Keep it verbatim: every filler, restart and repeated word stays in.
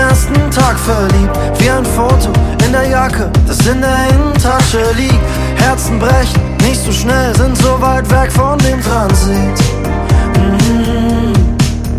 ersten Tag verliebt, wie ein Foto in der Jacke, das in der Innentasche liegt. Herzen brechen, nicht so schnell, sind so weit weg von dem Transit.